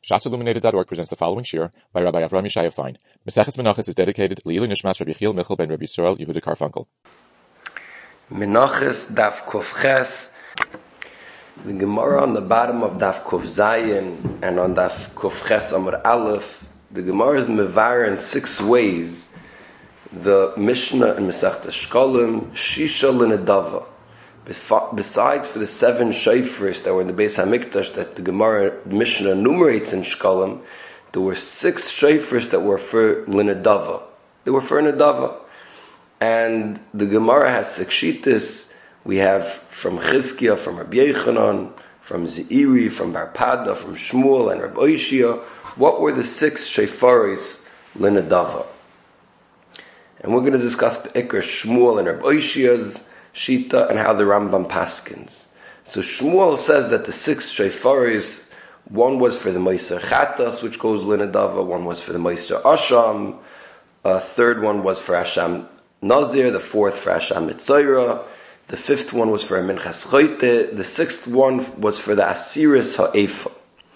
ShatzIlluminated.org presents the following shir by Rabbi Avram Yeshaya Fein. Maseches Menachos is dedicated Le'ilu Nishmas Rabbi Yechiel Michal ben Rabbi Yisrael Yehuda Karfunkel. Menachos Daf Kuf Ches. The Gemara on the bottom of Daf Kuf Zayin and on Daf Kuf Ches Amar Aleph, the Gemara is mevar in 6 ways. The Mishnah in Masechta Shkolim, Shisha L'Nedava. Besides for the 7 shofars that were in the Beis HaMikdash that the Gemara Mishnah enumerates in Shkolim, there were 6 shofars that were for L'Nedava. They were for Nedava. And the Gemara has 6 shittas. We have from Chizkiah, from Rabbi Yochanan, from Zeiri, from Bar Pada, from Shmuel, and Rabbi Oishia. What were the 6 shofaris L'Nedava? And we're going to discuss Be'ikr Shmuel and Rabbi Oishia's Shita and how the Rambam paskins. So Shmuel says that the 6 shofaris, one was for the Meiser Chatas, which goes L'Nedava, one was for the Meiser Asham, a third one was for Asham Nazir, the 4th for Asham Mitzayra, the 5th one was for a Minchas Choyte, the 6th one was for the Asiris Ha'efa.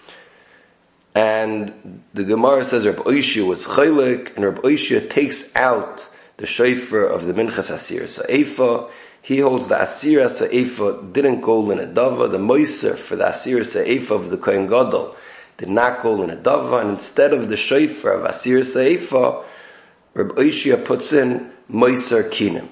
And the Gemara says Rabbi Oishia was Chaylik, and Rabbi Oishia takes out the shofar of the Minchas Asiris Ha'efa. He holds the Asiris Ha'efa didn't go L'Nedava, the Moiser for the Asiris Ha'efa of the Kohen Gadol did not go L'Nedava, and instead of the shofar of Asiris Ha'efa, Rabbi Oishia puts in Moiser Kinim.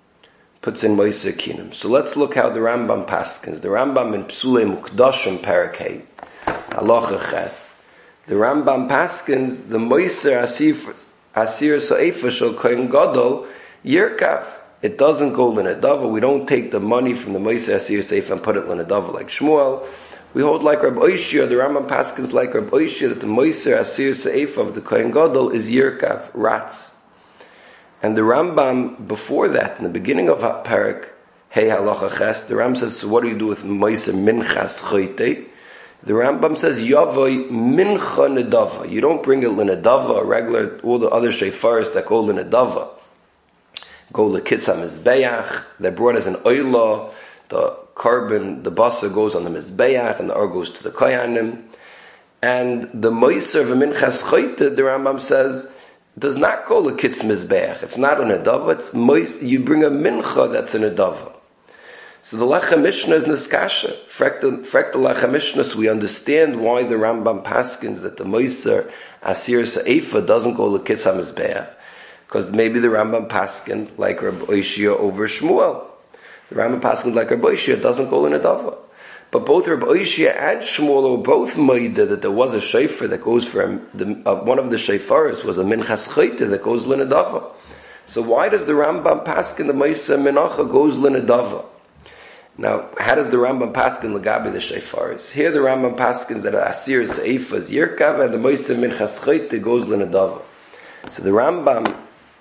So let's look how the Rambam paskins. The Rambam in Psulei Mukdashim Parakei, Halacha Ches. The Rambam paskins the Moiser Asir Sa'efa Shel Kohen Gadol Yirkav. It doesn't go L'Nedava. We don't take the money from the Moiser Asir Sa'efa and put it L'Nedava like Shmuel. We hold like Rabbi Oishia. The Rambam paskins like Rabbi Oishia that the Moiser Asir Sa'efa of the Kohen Gadol is Yirkav, Ratz. And the Rambam, before that, in the beginning of Parak, Hey Halacha Ches, the Rambam says, so what do you do with Moiser Minchas Choyte? The Rambam says, Yavoi Mincha Nedava. You don't bring it L'Nedava, a regular, all the other shefaris that go L'Nedava. Go L'Kitza Mizbeach, they're brought as an Oyla, the carbon, the basa goes on the Mizbeach, and the Or goes to the Koyanim. And the Moiser of Minchas Choyte, the Rambam says, does not go L'Kitz Mizbeach. It's not a Nedava, it's Moiser, you bring a Mincha that's a Nedava. So the Lechem Mishnah is Niskasha. Frek the Lechem Mishnah, so we understand why the Rambam paskins that the Moiser Asir Sa'efa doesn't go L'Kitz HaMizbeach. Because maybe the Rambam paskin like Rabbi Oishia over Shmuel. The Rambam paskin like Rabbi Oishia doesn't go L'Nedava. But both Rabbi Oishia and Shmuel were both Maida that there was a shofar that goes for one of the shofaris was a Minchas Choyte that goes L'Nedava. So why does the Rambam paskin the Moiser Menacha goes L'Nedava? Now, how does the Rambam paskin L'Gabi the shofaris? Here the Rambam paskins that Asir Sa'efa is Yirkav and the Moiser Minchas Choyte goes L'Nedava. So the Rambam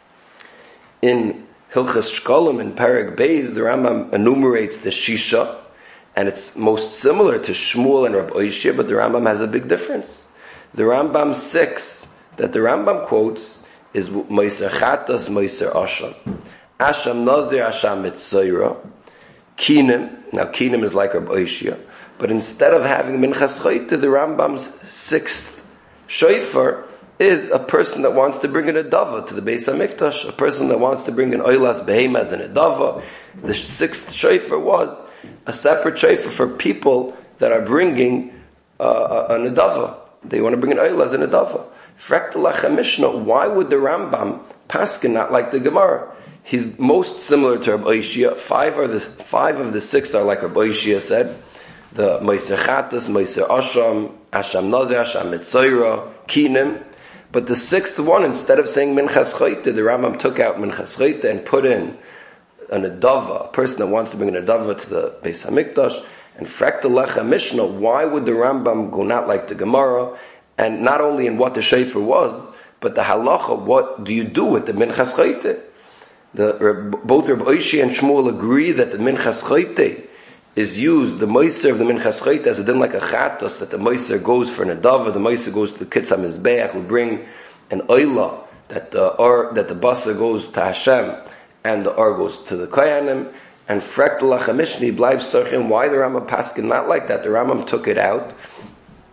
in Hilchas Shkolim in Parag Beis, the Rambam enumerates the Shisha, and it's most similar to Shmuel and Rabbi Oishia, but the Rambam has a big difference. The Rambam 6 that the Rambam quotes is Meiser Chatas, Meiser Asham. Asham Nazir, Asham Mitzayra. Kinim, now Kinim is like Rabbi Oishia, but instead of having Minchas Choyte, the Rambam's 6th shofar is a person that wants to bring an Nedava to the Beis HaMikdash, a person that wants to bring an Oilas Behema as an Nedava. The 6th shofar was a separate shofar for people that are bringing a Nedava. They want to bring an Oilas as a Nedava. Frek the Lechem Mishnah, why would the Rambam paskin not like the Gemara? He's most similar to Rabbi Oishia. 5 of the 6 are like Rabbi Oishia said. The Meiser Chatas, Meiser Asham, Asham Nazir, Asham Mitzayra, Kinim. But the 6th one, instead of saying Minchas Choyte, the Rambam took out Minchas Choyte and put in a Nedava, a person that wants to bring a Nedava to the Beis HaMikdash. And Frek the Lechem Mishnah, why would the Rambam go not like the Gemara? And not only in what the shofar was, but the halacha, what do you do with the Minchas Choyte? Both Rabbi Oishia and Shmuel agree that the Minchas Choyte is used, the Moiser of the Minchas Choyte, as a din like a Chatas, that the Moiser goes for Nedava, the Moiser goes to the Kitz HaMizbeach, we bring an Oila, that the Basa goes to Hashem, and the Or goes to the Koyanim, and Frek the Lechem Mishnah, Bleib Tzarchim, why the Rambam paskin not like that? The Rambam took it out.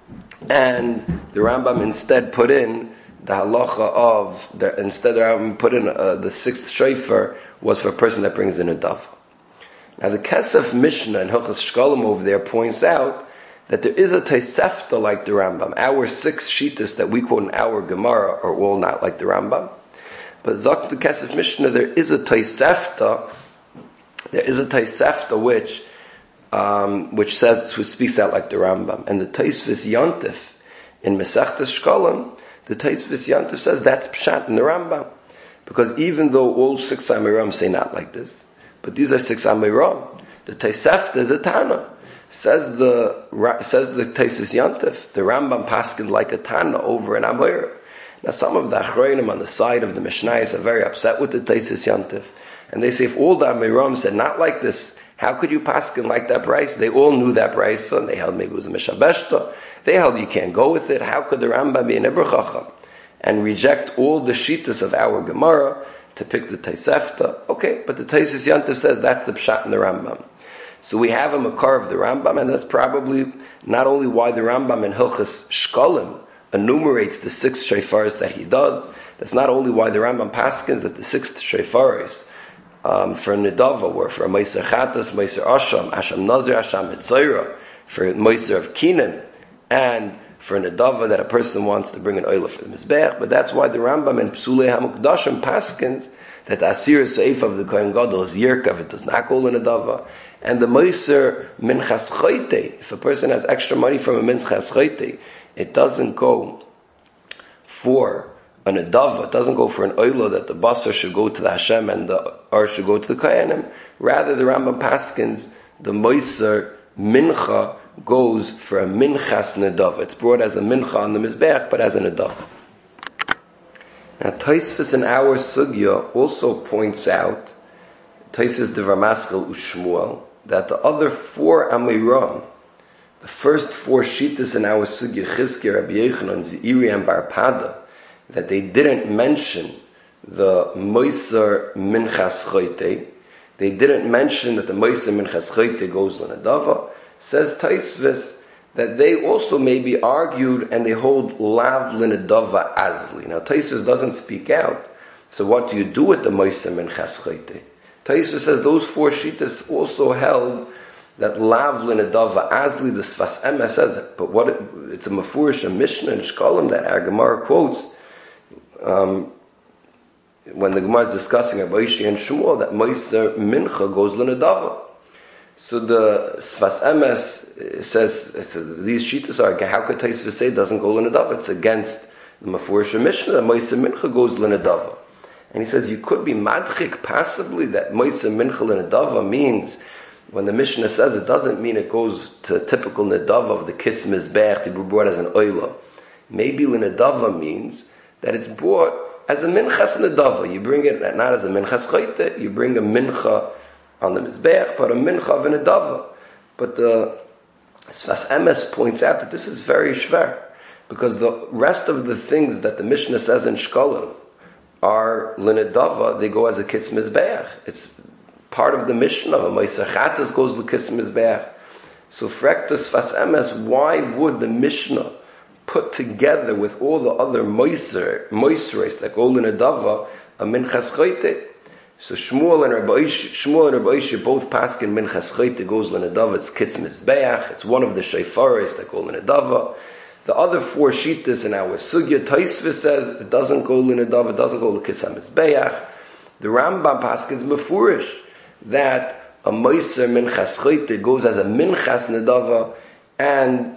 And the Rambam instead put in the halacha of, the Rambam put in the sixth shofar was for a person that brings in a dove. Now the Kesef Mishnah in Hilchos Shkolim over there points out that there is a Tosefta like the Rambam. Our six shittas that we quote in our Gemara are all not like the Rambam. But Zok the Kesef Mishnah, there is a Tosefta which says, who speaks out like the Rambam. And the Tosfos Yontif in Masechtas Shkolim, the Tosfos Yontif says that's Pshat in the Rambam. Because even though all six Amiram say not like this, but these are six Amiram, the Tosefta is a Tana. Says the Tosfos Yontif, the Rambam paskin like a Tana over an Amir. Now some of the Achronim on the side of the Mishnayos are very upset with the Tosfos Yontif. And they say, if all the Amiram said not like this, how could you paskin like that price? They all knew that price, and they held maybe it was a Mishabeshta. They held you can't go with it. How could the Rambam be an Ibr Chacham and reject all the shittas of our Gemara to pick the Tosefta? Okay, but the Tosfos Yontif says that's the Pshat in the Rambam. So we have a Makar of the Rambam, and that's probably not only why the Rambam in Hilchos Shkolim enumerates the six shofars that he does. That's not only why the Rambam paskins that the sixth shofars for Nidava were for Meiser Chatas, Meiser Asham, Asham Nazir, Asham Mitzayra, for Meiser of Kinan, and for Nidava that a person wants to bring an oil for the Mizbech. But that's why the Rambam in Psulei HaMukdashim paskins that the Asir Seif of the Kohen Gadol is Yirkav, it does not go in Nidava. And the Meiser Minchas Choyte, if a person has extra money from a Minchas Choyte, it doesn't go for an Adava, it doesn't go for an oila that the basar should go to the Hashem and the Ar should go to the Kohanim. Rather, the Rambam paskins, the Moiser Mincha goes for a Minchas Nedava. It's brought as a Mincha on the Mizbeach, but as an Nedava. Now, Tosfos in our Sugya also points out, Tosfos the Ramaschal Ushmuel, that the other four Amiram, the first four Shittas in our Sugya, Chizkiah, Rabbi Yochanan, Zeiri, and Bar Pada, that they didn't mention the Moiser Minchas Choyte, they didn't mention that the Moiser Minchas Choyte goes on a Dava, says Tosfos that they also may be argued and they hold Lav Linadava Azli. Now Tosfos doesn't speak out, so what do you do with the Moiser Minchas Choyte? Tosfos says those four Shittas also held that Lav Linadava Azli, the Sfas Emes says it, but it's a Mefurish, a Mishnah in Shkolim that our Gemara quotes, when the Gemara is discussing Rabbi Ishi and Shmuel, that Moiser Mincha goes L'Nadava. So the Sfas Emes says these shittas are, how could Tosfos say it doesn't go L'Nadava? It's against the Mefurish Mishnah that Moiser Mincha goes L'Nadava. And he says you could be madchik possibly that Moiser Mincha L'Nadava means, when the Mishnah says it doesn't mean it goes to typical Nadava of the Kitz Mizbech to be brought as an Oila. Maybe L'Nadava means that it's brought as a Minchas Nadava. You bring it not as a Minchas Choyte, you bring a Mincha on the Mizbech, but a Mincha of a Nadava. But the Sfas Emes points out that this is very shver, because the rest of the things that the Mishnah says in Shkolim are L'Nadava, they go as a Kitz Mizbech. It's part of the Mishnah. A Meiser Chatas goes to Kitz Mizbech. So Frektas Sfas Emes, why would the Mishnah put together with all the other moiseres that go in a dava, a minchas choyte? So Shmuel and Rabbi Ishi both paskin minchas choyte goes in a dava. It's Kitz Mizbeach. It's one of the shayfaris that go in a dava. The other four shittas in our sugya, Tosfos says it doesn't go in a dava, it doesn't go to Kitz Mizbeach. The Rambam paskins mefurish that a moiser minchas choyte goes as a minchas nedava, and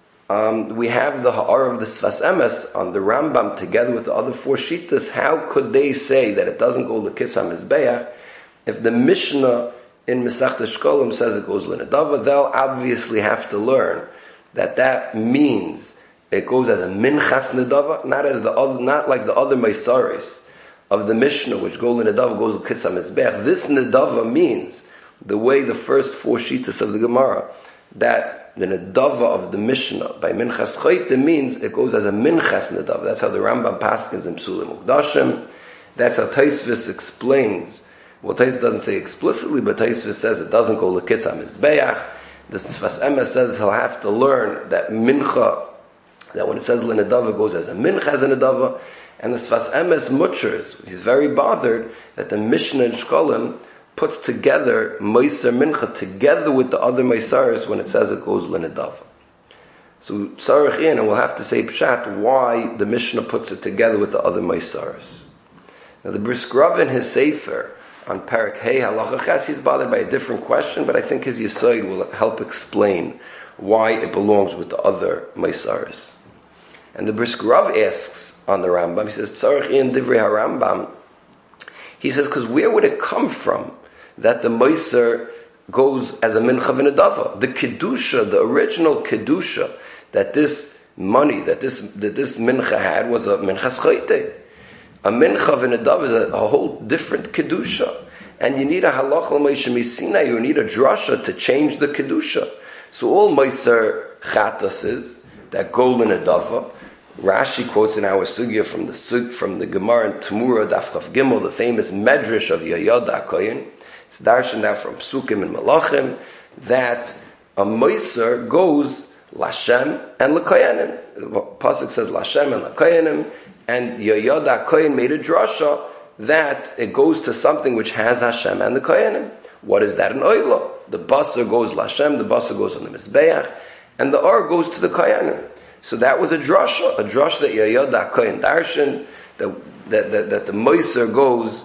we have the ha'ar of the Sfas Emes on the Rambam together with the other four shittas. How could they say that it doesn't go l'kitz hamizbeach if the Mishnah in Masechta Shkolim says it goes l'nedava? They'll obviously have to learn that means it goes as a minchas nedava, not like the other meisaris of the Mishnah which go l'nedava goes l'kitz hamizbeach. This nedava means the way the first four shittas of the Gemara, that the nedava of the Mishnah by minchas choyte means it goes as a minchas nedava. That's how the Rambam paskins in Psulei Mukdashim. That's how Tosfos explains. Well, Tosfos doesn't say explicitly, but Tosfos says it doesn't go l'kitz hamizbeach. The Sfas Emes says he'll have to learn that mincha that when it says Linadava, it goes as a mincha as a nedava. And the Sfas Emes Mutchers, he's very bothered that the Mishnah in Shkolim puts together Meiser Mincha together with the other Meisaris when it says it goes Linadava. So Sarach in, and we'll have to say Pshat, why the Mishnah puts it together with the other Meisaris. Now the Bris Grav in his Sefer on Parak Hey Halacha Ches, he's bothered by a different question, but I think his Yisoid will help explain why it belongs with the other Meisaris. And the Bris Grav asks on the Rambam, he says, Tzarech in Divrei HaRambam, he says, because where would it come from that the Meiser goes as a mincha v'nedava? The Kedusha, the original Kedusha, that this money, that this mincha had was a minchas chayte. A mincha v'nedava is a whole different Kedusha. And you need a halach l'Moshe Misina, you need a drasha to change the Kedusha. So all Meiser chatas is that go l'nedava. Rashi quotes in our sugya from the Gemara in Tamura Daf Chaf Gimel, the famous medrash of Yoyada HaKohen. It's darshan now from Psukim and Malachim that a Meiser goes Lashem and L'Koyanim. The pasuk says Lashem and L'Koyanim, and Yoyada HaKohen made a drasha that it goes to something which has Hashem and the Koyanim. What is that in Oila? The basar goes Lashem, the basar goes on the Mizbeach, and the Or goes to the Koyanim. So that was a drasha that Yoyada HaKohen darshan, that the Meiser goes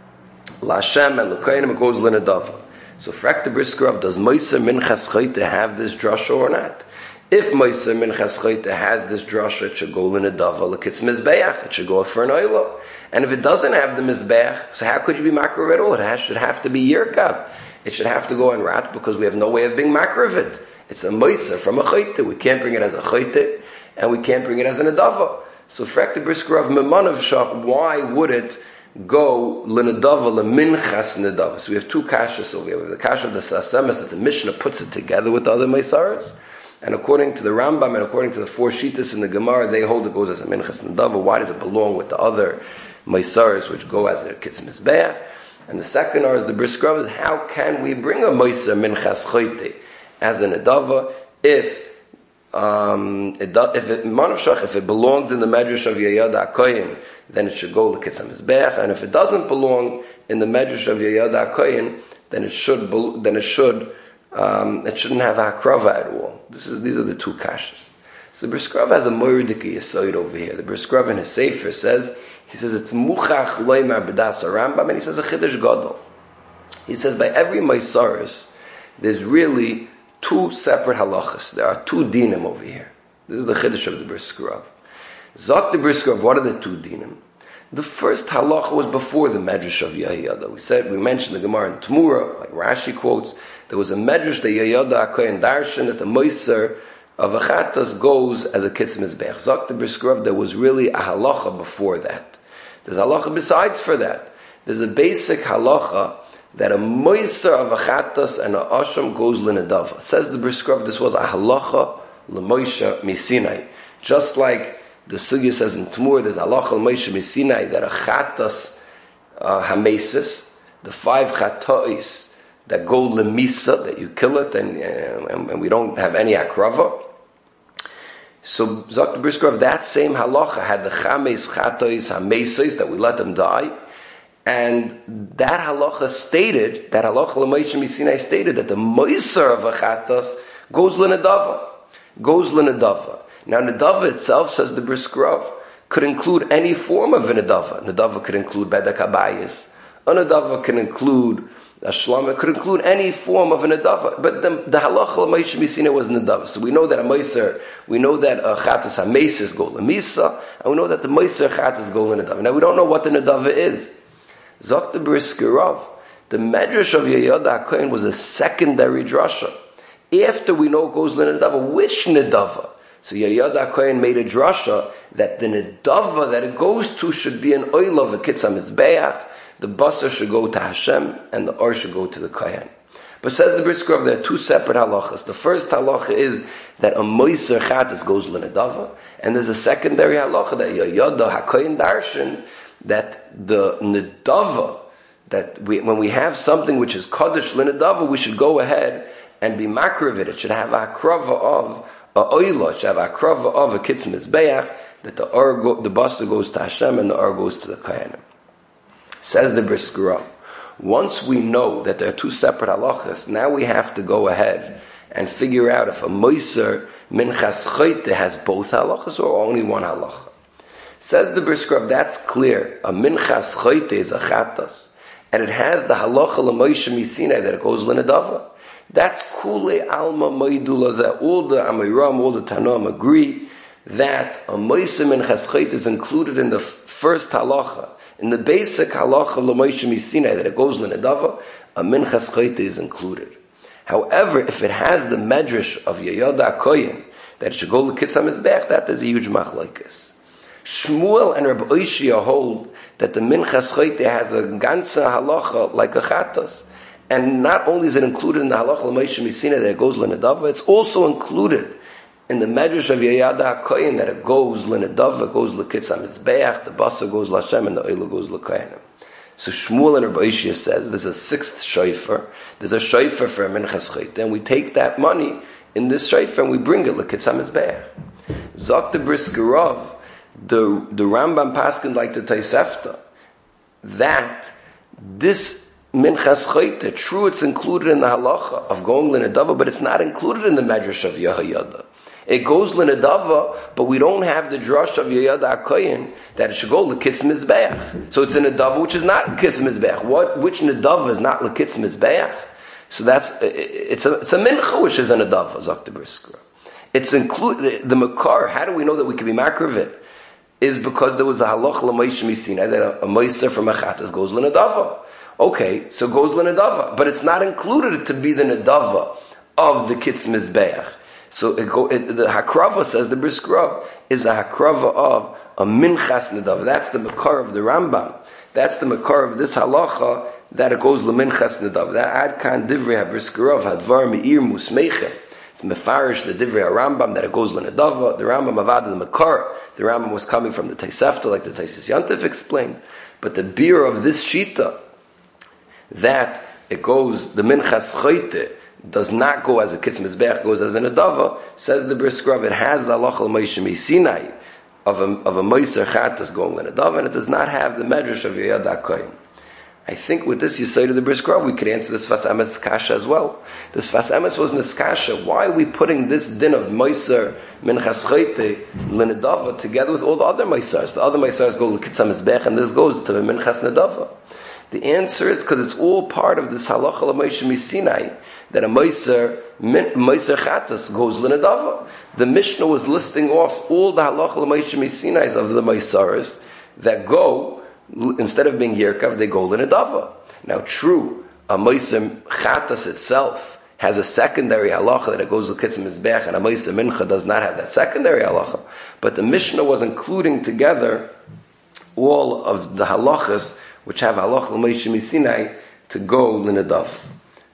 Lashem and L'Koyanim, it goes Linadava. So Frak the Bris Grav, does Meiser Minchas Chayte have this drasha or not? If Meiser Minchas Chayte has this drasha, it should go Linadava, like it's Mizbeach, it should go for an Oilo. And if it doesn't have the Mizbeach, so how could you be makriv at all? It should have to be Yirkav. It should have to go in Rat, because we have no way of being makriv it. It's a Meiser from a Chayte. We can't bring it as a Chayte, and we can't bring it as an Adava. So Frak the Bris Grav Memanav Shach, why would it go L'Nedava L'Minchas Nedava? So we have two kashas over here. We have the kasha of the Sasemes that the Mishnah puts it together with the other Meisaras. And according to the Rambam and according to the four Shitas in the Gemara, they hold it goes as a Minchas Nedava. Why does it belong with the other Meisaras which go as a Kitz Mizbeach? And the second is the Bris Grav is, how can we bring a Meiser Minchas Chayte as an Nedava if if it belongs in the medrash of Yoyada HaKohen, then it should go l'kitz hamizbeach, and if it doesn't belong in the medrash of Yoyada HaKohen, then it shouldn't have a hakrava at all. These are the two kashas. So the Bris Grav has a moridiki yisoid over here. The Bris Grav in his Sefer says it's muchach loymar b'das Rambam, and he says a chiddush gadol. He says by every Meisaris, there's really two separate halachas. There are two dinim over here. This is the chiddush of the Bris Grav. Zok the Bris Grav, what are the two dinim? The first halacha was before the medrash of Yoyada. We mentioned the Gemara in Tamura, like Rashi quotes, there was a medrash that Yoyada HaKohen darshan that the Meiser of Achatas goes as a Kitz Mizbeach. Zok the Bris Grav, there was really a halacha before that. There's a halacha besides for that. There's a basic halacha that a Meiser of Achatas and a Asham goes L'Nedava. Says the Bris Grav, this was a halacha L'Moshe Misinai. Just like the Sugya says in Tamur, there's halacha L'Moshe Misinai that a Chatas Hamesis, the 5 Chatois that go L'Misa, that you kill it and we don't have any akrava. So Zok the Bris Grav, that same halacha had the Chames Chatois Hamesis that we let them die. And that halacha stated, that halacha l'Moshe Misinai stated that the Meiser of Achatas goes l'Nedava. Now Nedava itself, says the Bris Grav, could include any form of a Nedava. Nedava could include Bedek Habayis. A Nedava could include a Shlama, it could include any form of a Nedava. But the halacha l'Moshe Misinai was Nedava. So we know that a Meiser, we know that Achatas HaMesis go l'Misa, and we know that the Meiser Achatas go l'Nedava. Now we don't know what the Nedava is. Zok the Bris Grav, the medrash of Yoyada HaKohen was a secondary drasha. After we know it goes l'Nedava, which Nedava? So Yoyada HaKohen made a drasha that the Nedava that it goes to should be an oil of a Kitz HaMizbeach, the basar should go to Hashem, and the Or should go to the Kohen. But says the Bris Grav, there are two separate halachas. The first halacha is that a Meiser Chatas goes l'Nedava, and there's a secondary halacha that Yoyada HaKohen darshan, that the Nedava, that when we have something which is Kaddish l'Nedava, we should go ahead and be makriv it. It should have a hakrava of a oila shav akrava of a kitz mizbeach, that the basar goes to Hashem and the or goes to the Kohanim. Says the Brisker Rav, once we know that there are two separate halachas, now we have to go ahead and figure out if a moiser minchas choite has both halachas or only one halacha. Says the Brisker Rav, that's clear. A minchas choite is a chatas, and it has the halacha l'moishe misinai that it goes l'nedava. That's kule alma moidula. All the Amiram, all the Tanoim agree that a moiser minchas choite is included in the first halacha. In the basic halacha l'moishe misinai that it goes l'nedava, a minchas choite is included. However, if it has the medrash of Yehoda HaKohen that it should go l'kitz hamizbeach, that is a huge machlokes. Shmuel and Rabbi Oishia hold that the minchas choite has a ganze halacha like a chatas, and not only is it included in the halacha l'moishe misinai that it goes l'nedava, it's also included in the medrash of Yehoda HaKohen that it goes l'nedava, goes l'kitz hamizbeach, the basar goes l'Hashem, and the oila goes l'kohanim. So Shmuel and Rabbi Oishia says there's a sixth shofar. There's a shofar for a minchas choite, and we take that money in this shofar and we bring it l'kitz hamizbeach. Zok the Brisker Rav, the Rambam paskin like the Tosefta, that this minchas choite, true, it's included in the halacha of going l'nedava, but it's not included in the medrash of Yehoyada. It goes l'nedava, but we don't have the drush of Yehoda HaKohen that it should go l'kitz mizbeach. So it's a nedava which is not l'kitz mizbeach. Which nedava is not l'kitz mizbeach? So it's a mincha which is a nedava, Zok the Brisker. It's included, the makar, how do we know that we can be makar of it? Is because there was a halach l'moishe misinai that a moiser from a chatas goes l'nedava. Okay, so goes l'nedava, but it's not included to be the nedava of the kitz mizbeach. So the hakrava, says the Brisker Rav, is a hakrava of a minchas nedava. That's the makar of the Rambam. That's the makar of this halacha that it goes l'minchas nedava. That adkan divrei ha-Brisker Rav hadvar me'ir musmeichem. It's mefarish the divrei ha-Rambam that it goes l'nedava. The Rambam avad the makar. The Rambam was coming from the Tosefta, like the Taisus Yantif explained. But the beer of this shita, that it goes, the minchas choite does not go as a kitz mizbeach, goes as a nedava, says the Brisker Rav, it has the halacha l'moishe misinai of a moiser chatas going l'nedava, and it does not have the medrash of Yehoda HaKohen. I think with this Yisod of the Brisker Rav, we could answer this Sfas Emes kasha as well. The Sfas Emes was niskasha. Why are we putting this din of moiser minchas choite l'nedava together with all the other moisers? The other moisers go l'kitz hamizbeach, and this goes to the minchas nedava. The answer is because it's all part of this halacha l'moishe misinai that a moiser chatas goes l'nedava. The Mishnah was listing off all the halacha l'moishe misinais of the moiseres that go, instead of being yerkav, they go l'nedava. Now, true, a moiser chatas itself has a secondary halacha that it goes l'kitz mizbeach, and a moiser mincha does not have that secondary halacha. But the Mishnah was including together all of the halachas which have halacha l'moishe misinai to go l'nedava.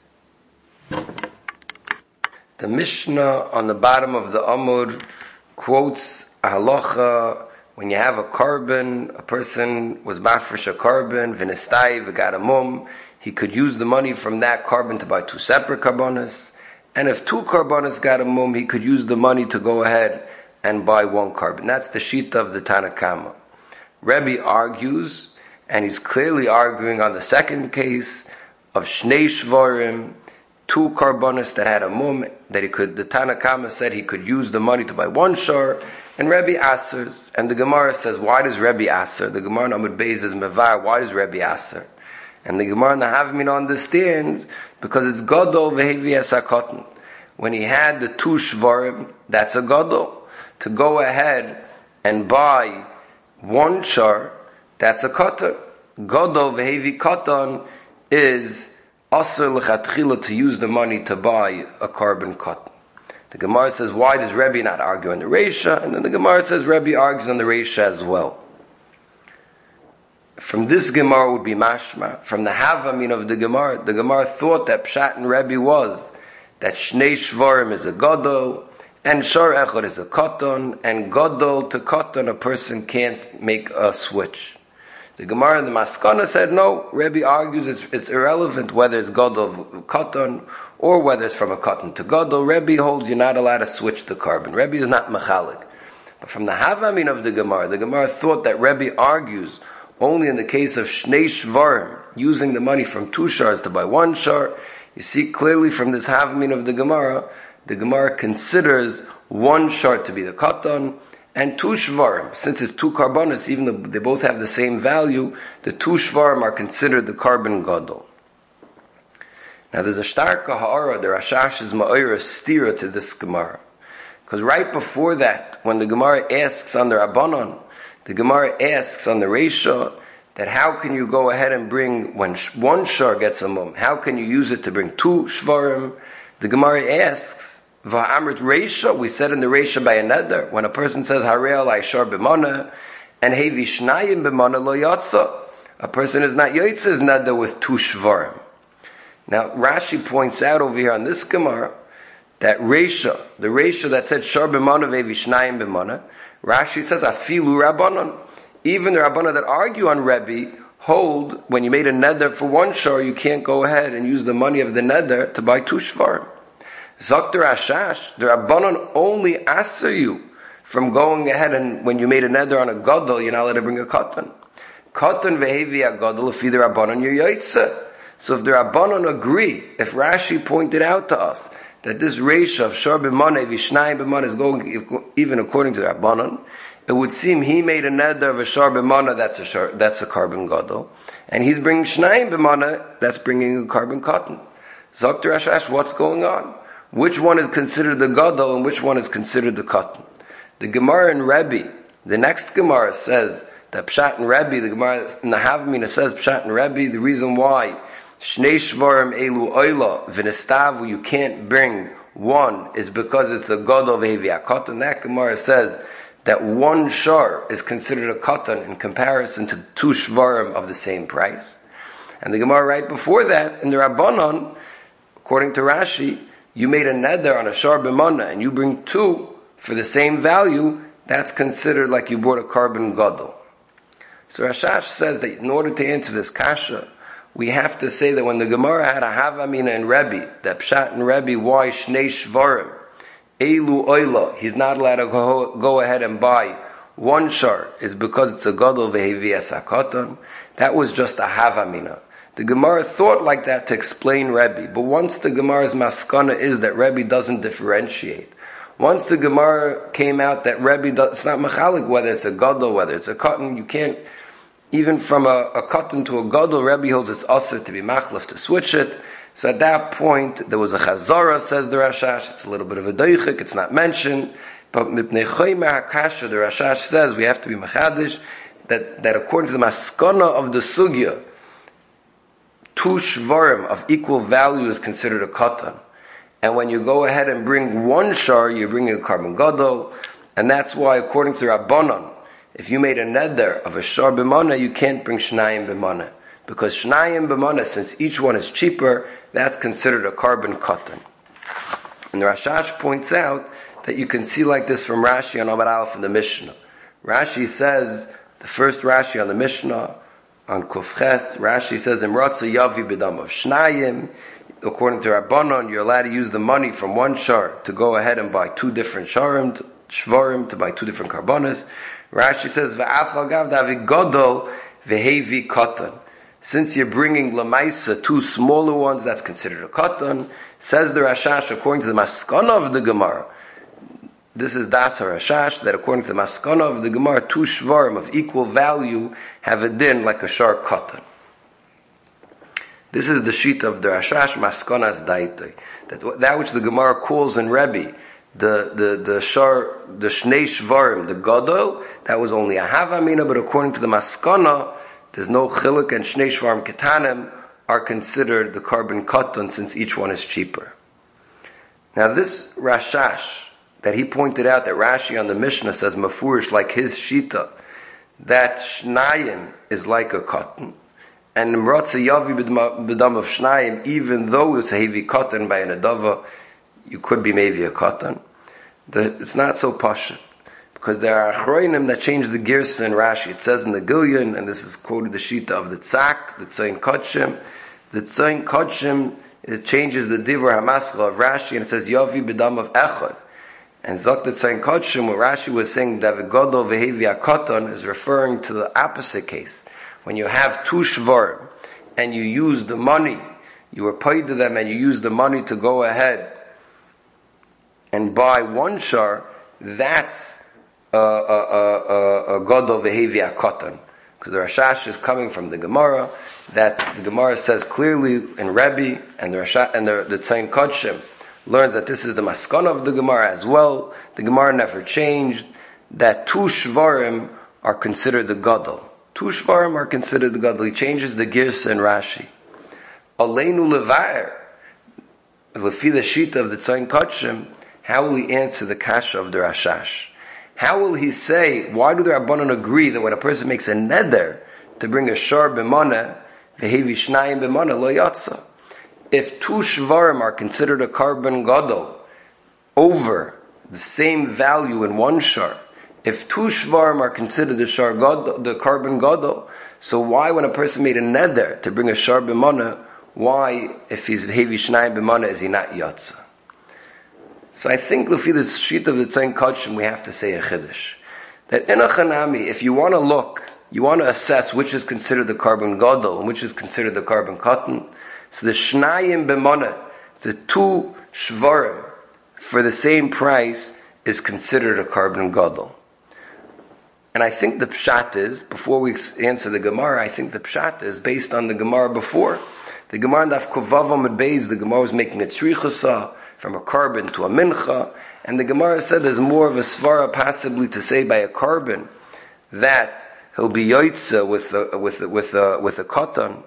The Mishnah on the bottom of the Amud quotes a halacha when you have a carbon, a person was mafresh a carbon, v'nistai v'gat a mum, he could use the money from that carbon to buy two separate carbonas, and if two carbonas got a mum, he could use the money to go ahead and buy one carbon. That's the shita of the Tanakama. Rebbe argues, and he's clearly arguing on the second case of Shnei Shvarim, two carbonas that had a mum, that he could, the Tanakama said he could use the money to buy one shor, and Rebbe asers. And the Gemara says, why does Rebbe aser? The Gemara in Amud Beis is mevar, why does Rebbe aser? And the Gemara in the Havmin understands, because it's Godol v'hevi es hakotan. When he had the two shvarim, that's a Godol. To go ahead and buy one shor, that's a kotan. Godol v'hevi kotan is Asr l'chatchila to use the money to buy a carbon cotton. The Gemara says, why does Rebbe not argue on the Reisha? And then the Gemara says, Rebbe argues on the Reisha as well. From this Gemara would be mashma. From the Havamin of the Gemara thought that Pshat and Rebbe was that Shnei Shvarim is a Godol, and Shor Echad is a Cotton, and Godol to Cotton a person can't make a switch. The Gemara in the Maskana said, no, Rebbe argues it's irrelevant whether it's Godol Cotton or whether it's from a cotton to gadol, Rebbe holds you're not allowed to switch the carbon. Rebbe is not machalik. But from the Havamin of the Gemara thought that Rebbe argues only in the case of Shnei Shvarim, using the money from 2 shars to buy 1 shar. You see clearly from this Havamin of the Gemara considers 1 shar to be the katan, and 2 shvarim, since it's 2 karbonis, even though they both have the same value, the 2 shvarim are considered the carbon gadol. Now there's a starka ha'ara, the Rashash is ma'ira stira to this Gemara. Because right before that, when the Gemara asks on the Rabbanon, the Gemara asks on the Reisha, that how can you go ahead and bring, when 1 shar gets a mum, how can you use it to bring 2 shvarim? The Gemara asks, Va'amrit Reisha, we said in the Reisha by a neder, when a person says, Harei alai shar b'mana, and hevi shnayim b'mana lo yatsa, a person is not yotzes neder with 2 shvarim. Now Rashi points out over here on this Gemara, that Reisha, the Reisha that said shar b'mana vevi shnayim b'mana, Rashi says, afilu rabbanon. Even the Rabbanon that argue on Rebbe hold, when you made a neder for 1 shar, you can't go ahead and use the money of the neder to buy 2 shvarim. Zakter Ashash, the Rabbanon only answer you from going ahead and when you made a neder on a gadol, you're not allowed to bring a katan. Katan vehevi a gadol, if the Rabbanon you're yotzeh. So if the Rabbanon agree, if Rashi pointed out to us that this ratio of shar b'maneh vishnayim b'maneh is going even according to the Rabbanon, it would seem he made a neder of a shar b'maneh, that's a carbon gadol, and he's bringing shnayim b'maneh, that's bringing a carbon cotton. Zakter Ashash, what's going on? Which one is considered the gadol and which one is considered the cotton? The Gemara in Rebbe, the next Gemara says that Pshat and Rebbe, the Gemara in the Havamina says Pshat and Rebbe, the reason why Shnei Shvarim Elu Oila V'Nestavu you can't bring 1 is because it's a gadol ve'hevi a cotton. That Gemara says that 1 shar is considered a cotton in comparison to 2 shvarim of the same price. And the Gemara right before that, in the Rabbanon, according to Rashi, you made a neder on a shar b'mana and you bring 2 for the same value, that's considered like you bought a carbon gadol. So Rashash says that in order to answer this kasha, we have to say that when the Gemara had a Havamina and Rebbe, that Pshat and Rebbe, why Shnei Shvarim, Elu Oila, he's not allowed to go ahead and buy 1 shar, is because it's a gadol ve'hevi es hakatan. That was just a Havamina. The Gemara thought like that to explain Rebbe, but once the Gemara's maskana is that Rebbe doesn't differentiate, once the Gemara came out that Rebbe it's not machalik whether it's a gadol, whether it's a cotton, you can't, even from a cotton to a gadol, Rebbe holds it's asur to be machlef, to switch it. So at that point, there was a chazara, says the Rashash, it's a little bit of a doichik, it's not mentioned, but mipnei choyma hakasha, the Rashash says, we have to be machadish, that according to the maskana of the sugya, 2 shvarim of equal value is considered a katan. And when you go ahead and bring 1 shar, you're bringing a carbon gadol, and that's why, according to Rabbanon, if you made a neder of a shar b'mana, you can't bring shnayim b'mana. Because shnayim b'mana, since each one is cheaper, that's considered a carbon katan. And the Rashash points out that you can see like this from Rashi on Amud Aleph in the Mishnah. Rashi says, the first Rashi on the Mishnah, on Kufches, Rashi says, Imratza yavi b'dam of shnayim. According to Rabbanon, you're allowed to use the money from 1 shar to go ahead and buy 2 different shvarim, to buy 2 different karbonis. Rashi says, V'af agav davi gadol vehevi katan. Since you're bringing lamaisa 2 smaller ones, that's considered a katan. Says the Rashash, according to the maskana of the Gemara, this is Das HaRashash, that according to the maskana of the Gemara, 2 shvarim of equal value have a din like a shar katan. This is the sheet of the Rashash maskanas daitoi. That which the Gemara calls in Rebbe, the shnei shvarim, the gadol, that was only a havamina, but according to the maskana, there's no chiluk, and shnei shvarim ketanim are considered the carbon katan since each one is cheaper. Now this Rashash, that he pointed out that Rashi on the Mishnah says mafurish like his shita, that shnayim is like a cotton, and Imratza yavi b'dam of shnayim, even though it's a heavy cotton by an adava, you could be maybe a cotton. It's not so pashut, because there are achroinim that change the girsa in Rashi. It says in the Gilyon, and this is quoted the shita of the Tzak, the Tzayin Kodshim. The Tzayin Kodshim it changes the Divur HaMaschal of Rashi, and it says, Yavi b'dam of Echad. And Zoktet Tzayin Kodshim, what Rashi was saying, David Godol Vehevi Akoton, is referring to the opposite case. When you have two shvarim, and you use the money, you were paid to them, and you use the money to go ahead and buy one shar, that's a Godol Vehevi Akoton. Because the Rashash is coming from the Gemara, that the Gemara says clearly in Rebbe, and the Tzayin Kodshim learns that this is the maskana of the Gemara as well. The Gemara never changed, that two shvarim are considered the gadol. Two shvarim are considered the gadol. He changes the girsa in Rashi. Aleinu levaer, lefi the shita of the Tzayin Kodshim, how will he answer the kasha of the Rashash? How will he say, why do the Rabbanon agree that when a person makes a neder to bring a shar b'mana, v'hevi shnayim b'mana lo yatsa? If two shvarim are considered a carbon gadol over the same value in one shar, if two shvarim are considered the carbon gadol, so why when a person made a neder to bring a shar b'mana, why if he's hevi shnayim b'mana is he not yatsa? So I think l'fi the sheet of the Tzayin Kodshim we have to say a chiddush that in a chanami, if you want to look, you want to assess which is considered the carbon gadol and which is considered the carbon cotton. So the shnayim b'mana, the two shvarim for the same price is considered a carbon gadol. And I think the pshat is, before we answer the Gemara, I think the pshat is based on the Gemara before. The Gemara in Daf Kuvav Amud Beis, the Gemara was making a tzrichusa from a carbon to a mincha, and the Gemara said there's more of a svara possibly to say by a carbon that he'll be yoitza with the cotton.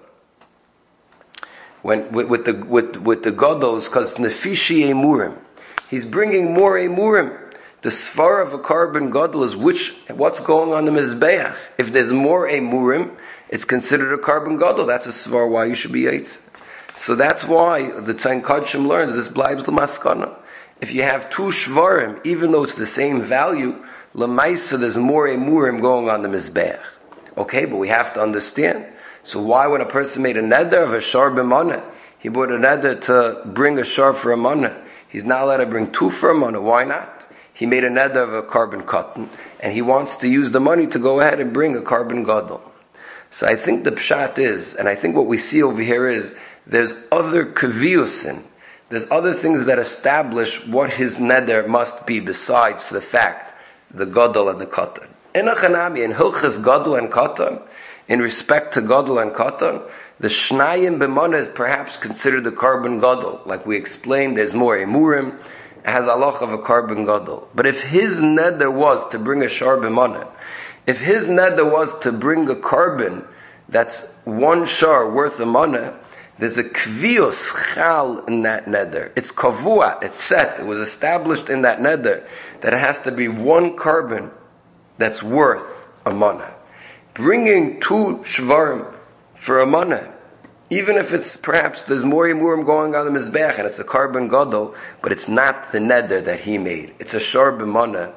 With the gados, because nefishi emurim, he's bringing more emurim. The svar of a carbon gadol is what's going on the mizbeach. If there's more emurim, it's considered a carbon gadol. That's a svar why you should be yaitz. So that's why the Tzayin Kodshim learns this blibes l'maskana. If you have two shvarim, even though it's the same value, l'maisa there's more emurim going on the mizbeach. Okay, but we have to understand. So why when a person made a neder of a shar b'mana, he brought a neder to bring a shar for a mana, he's not allowed to bring two for a mana? Why not? He made a neder of a carbon cotton, and he wants to use the money to go ahead and bring a carbon gadol. So I think the pshat is, and I think what we see over here is, there's other kaviyusin, there's other things that establish what his neder must be besides for the fact, the gadol and the cotton. In a chanami, in hilchas gadol and cotton, in respect to gadol and cotton, the shnayim b'mana is perhaps considered the carbon gadol. Like we explained, there's more emurim, it has halach of a carbon gadol. But if his neder was to bring a shar b'mana, if his neder was to bring a carbon that's one shar worth a mana, there's a kviyos chal in that neder. It's kavua, it's set, it was established in that neder that it has to be one carbon that's worth a mana. Bringing two shvarim for a mana, even if it's perhaps there's more emurim going on the mizbeach and it's a carbon gadol, but it's not the neder that he made. It's a shar b'mana,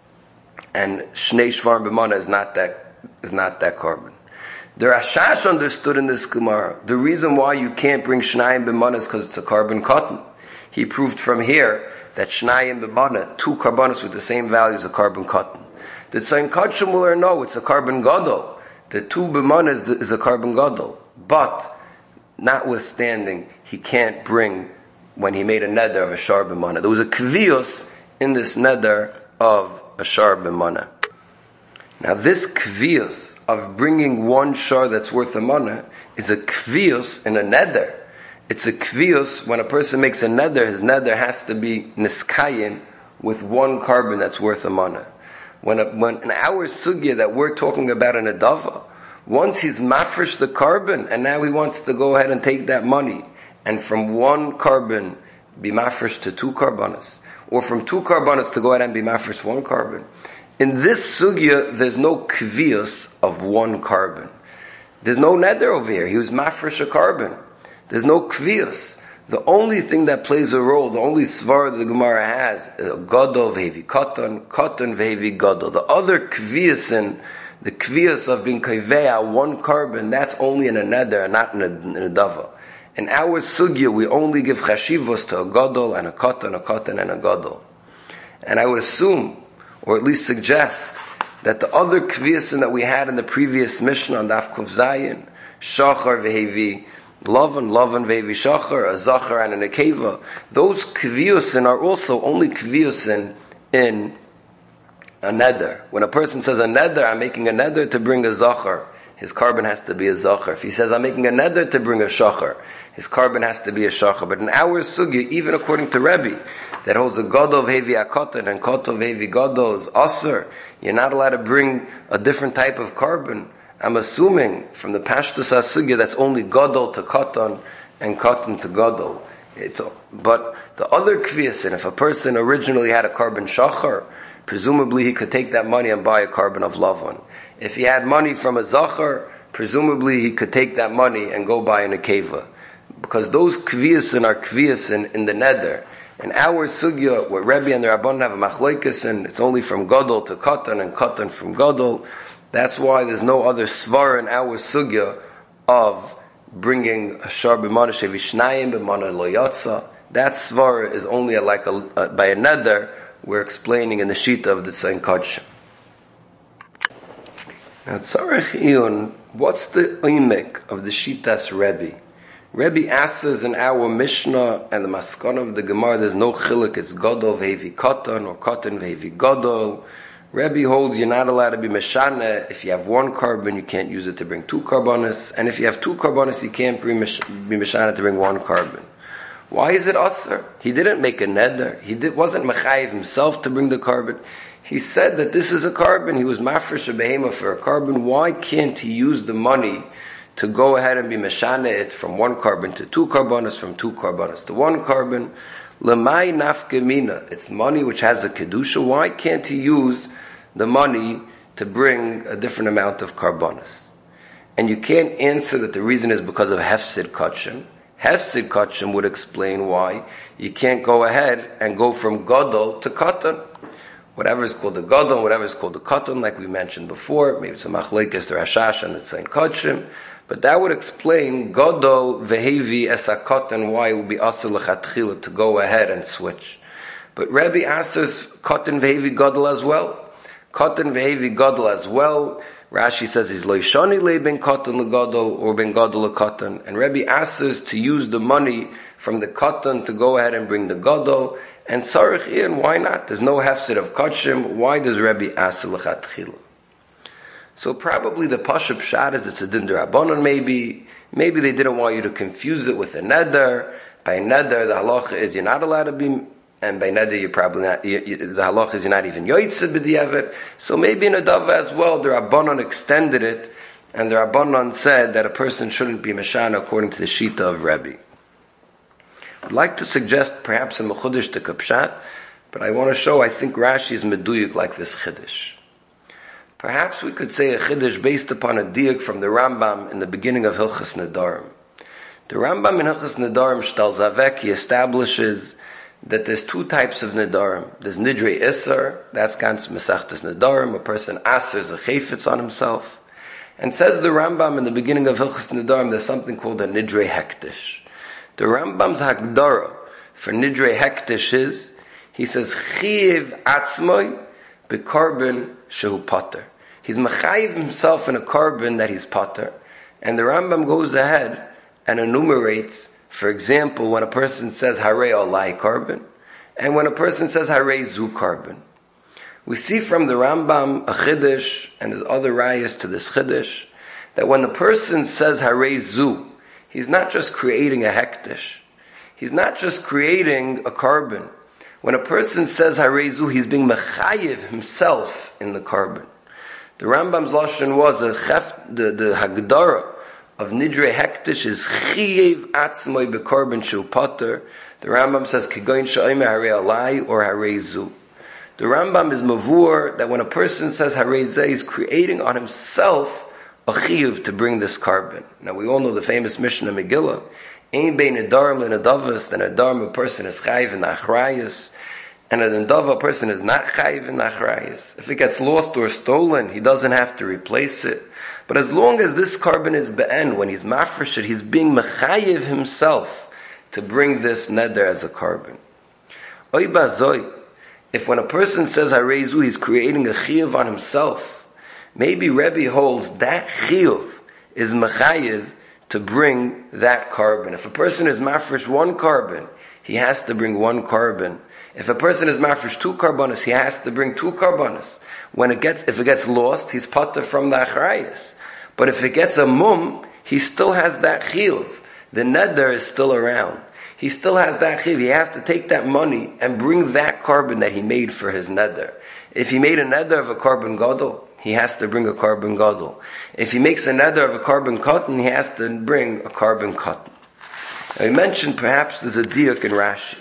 and shnei shvarim b'mana is not that carbon. The Rashash understood in this Gemara, the reason why you can't bring shnayim b'mana is because it's a carbon cotton. He proved from here that shnayim b'mana, two carbonos with the same value as a carbon cotton. The Tzayin Kodshim will learn, no, it's a carbon gadol. The two b'mana is a carbon gadol. But, notwithstanding, he can't bring, when he made a neder of a shar b'mana. There was a kviyos in this neder of a shar b'mana. Now this kviyos of bringing one shar that's worth a mana is a kviyos in a neder. It's a kviyos when a person makes a neder, his neder has to be niskayim with one carbon that's worth a mana. When in our sugya that we're talking about in a dava, once he's mafresh the carbon and now he wants to go ahead and take that money and from one carbon be mafresh to two carbonas, or from two carbonas to go ahead and be mafresh one carbon. In this sugya, there's no kviyos of one carbon. There's no neder over here. He was mafresh a carbon. There's no kviyos. The only thing that plays a role, the only svar the Gemara has, gadol vehevi cotton, cotton vehevi gadol. The other kviyosin, the kviyos of being kaveya one carbon, that's only in a neder, not in a dava. In our sugya, we only give chashivos to a gadol and a katan and a gadol. And I would assume, or at least suggest, that the other kviyasin that we had in the previous Mishnah on Daf Kuf Zayin, shachar vehevi lavan vehevi shachar, a zachar and a nekeva, those kviyasin are also only kviyasin in a neder. When a person says a neder, I'm making a neder to bring a zachar, his carbon has to be a zachar. If he says, I'm making a neder to bring a shachar, his carbon has to be a shachar. But in our sugya, even according to Rebbe, that holds a gadol vehevi akotan and kotel vehevi gadol is aser, you're not allowed to bring a different type of carbon. I'm assuming from the Pashtus HaSugya that's only gadol to kotan and kotan to gadol. But the other kviyasin, if a person originally had a carbon shachar, presumably he could take that money and buy a carbon of lavan. If he had money from a zachar, presumably he could take that money and go buy a nekeva. Because those kviyasin are kviyasin in the neder. In our sugya, where Rebbe and the Rabbanan have a machlokes, and it's only from gadol to katan and katan from gadol, that's why there's no other svara in our sugya of bringing a shar b'mana shevishnayim b'mana lo yatsa. That svara is only by a neder. We're explaining in the shita of the Tzayin Kodshim. Now, tzarech iyun, what's the oimek of the shitas Rebbe? Rebbe asks in our Mishnah and the Maskana of the Gemara, there's no chiluk, it's gadol vehevi katan or katan vehevi gadol. Rebbe holds you're not allowed to be meshana. If you have one carbon, you can't use it to bring two carbonis, and if you have two carbonis, you can't be meshana to bring one carbon. Why is it aser? He didn't make a neder. He wasn't mechayiv himself to bring the carbon. He said that this is a carbon. He was mafresh a behema for a carbon. Why can't he use the money to go ahead and be meshana it from one carbon to two carbonis, from two carbonis to one carbon? Lemay nafkemina. It's money which has a kedusha. Why can't he use the money to bring a different amount of carbonis? And you can't answer that the reason is because of hefsid kachim. Hefsid kachim would explain why you can't go ahead and go from gadol to katan. Whatever is called the gadol, whatever is called the katan, like we mentioned before, maybe it's a machlekes, the Rashash and the Tzayin Kodshim, but that would explain gadol vehevi es katan, why it would be asur lechatchila to go ahead and switch. But Rebbe asks katan vehevi gadol as well. Katan vehevi gadol as well. Rashi says he's loishani le ben katan legadol or ben gadol lekatan, and Rebbe asks to use the money from the katan to go ahead and bring the gadol. And tzarich in, why not? There's no hefsid of kachim. Why does Rebbe ask lechatchila? So probably the pashup pshat is it's a din d'Rabbanan. Maybe they didn't want you to confuse it with a neder. By neder, the halacha is you're not allowed to be. And by neder, you're probably not, the halach is you're not even yoytzeh b'diavad. So maybe in a dava as well, the Rabbanon extended it, and the Rabbanon said that a person shouldn't be meshana according to the shita of Rebbe. I'd like to suggest perhaps a mechudesh to kapshat, but I want to show, I think Rashi is meduyuk like this chiddush. Perhaps we could say a chiddush based upon a diuk from the Rambam in the beginning of Hilchas Nedarim. The Rambam in Hilchas Nedarim Shtal Zavek, he establishes that there's two types of nedarim. There's nidrei isser, that's ganz mesachtes nedarim, a person asers a chayfetz on himself. And says the Rambam in the beginning of Hilchas Nedarim, there's something called a nidrei hektish. The Rambam's hagdara for nidrei hektish is, he says, chiyev atzmoi bekarbon shehu pater. He's mechayiv himself in a carbon that he's pater. And the Rambam goes ahead and enumerates, for example, when a person says Harei Olai carbon, and when a person says Harei Zu carbon. We see from the Rambam a chiddush, and there's other rayas to this chiddush, that when the person says Harei Zu, he's not just creating a hektish. He's not just creating a carbon. When a person says Harei Zu, he's being mechayiv himself in the carbon. The Rambam's lashon was the hagdara of nidrei hektish is chiyev atzmoi bekorban shu pater. The Rambam says kigoyin sha'omer harei alai or harei zu. The Rambam is mavur that when a person says harei zeh, he's creating on himself a chiyuv to bring this carbon. Now we all know the famous Mishnah Megillah. Ein bein nedarim lenadavas, that nedarim a person is chayiv in the achrayas. and an endava person is not chayiv in achrayis. If it gets lost or stolen, he doesn't have to replace it. But as long as this carbon is be'en, when he's mafresh it, he's being mechayiv himself to bring this neder as a carbon. Oy bazoi, if when a person says harezu, he's creating a chiyuv on himself, maybe Rebbe holds that chiyuv is mechayiv to bring that carbon. If a person is mafresh one carbon, he has to bring one carbon. If a person is mafresh two carbonas, he has to bring two carbonas. If it gets lost, he's pater from the achrayis. But if it gets a mum, he still has that chiyuv. The neder is still around. He still has that chiyuv. He has to take that money and bring that carbon that he made for his neder. If he made a neder of a carbon gadol, he has to bring a carbon gadol. If he makes a neder of a carbon cotton, he has to bring a carbon cotton. I mentioned perhaps there's a diuk in Rashi.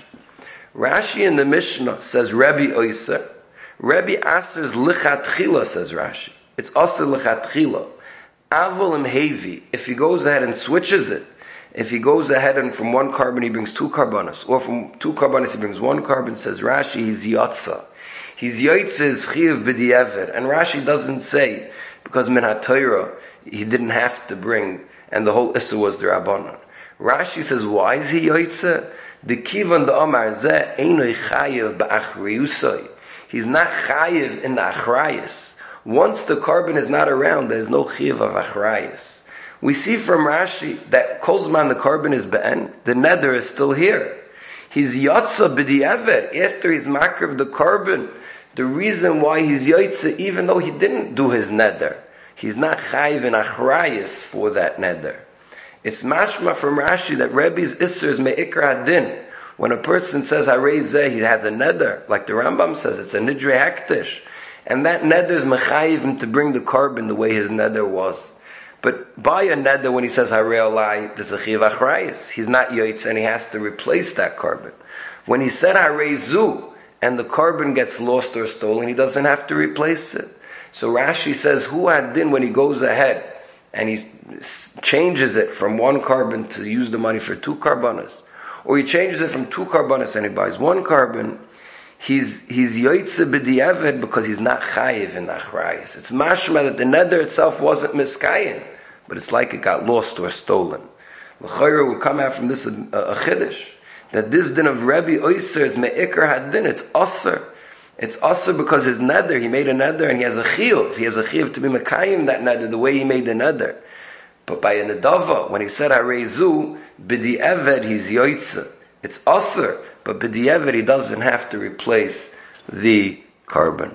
Rashi in the Mishnah says Rebbe Oyser. Rebbe Aser's lichatchila, says Rashi. It's Aser lichatchila. Avol im hevi. If he goes ahead and switches it, if he goes ahead and from one carbon he brings two carbonas, or from two carbonas he brings one carbon, says Rashi, he's yotza. He's yotza is chiv b'di'evet. And Rashi doesn't say, because min ha-Torah, he didn't have to bring, and the whole issa was the Rabbanon. Rashi says, why is he yotza? The kivan the Omar zeh einoi chayiv ba'achriyusoi. He's not chayiv in the achrayis. Once the carbon is not around, there is no chiv of achrayis. We see from Rashi that kolzman the carbon is be'en, the neder is still here. He's yotza b'di'evet, after he's makrav the carbon. The reason why he's yotza, even though he didn't do his neder, he's not chayiv in achrayis for that neder. It's mashma from Rashi that Rebbe's isser is me'ikra hadin. When a person says harei zeh, he has a neder, like the Rambam says, it's a nidrei hektish, and that neder is mechayiv him to bring the carbon the way his neder was. But by a neder, when he says harei olai, there's a chiv achrayis. He's not yotz, and he has to replace that carbon. When he said harei zu, and the carbon gets lost or stolen, he doesn't have to replace it. So Rashi says, hu hadin, when he goes ahead and he changes it from one carbon to use the money for two carbonas, or he changes it from two carbonas and he buys one carbon, he's yoytze b'di'evet because he's not chayiv in the achrayis. It's mashma that the neder itself wasn't miskayin, but it's like it got lost or stolen. L'chayra would come out from this a chiddush, that this din of Rebbe Oyser is me'ikar hadin, it's aser. It's aser because his neder, he made a neder and he has a chiyuv. He has a chiyuv to be mekayim that neder the way he made the neder. But by a nedava, when he said harezu, b'di'evet he's yoytze. It's aser, but b'di'evet he doesn't have to replace the carbon.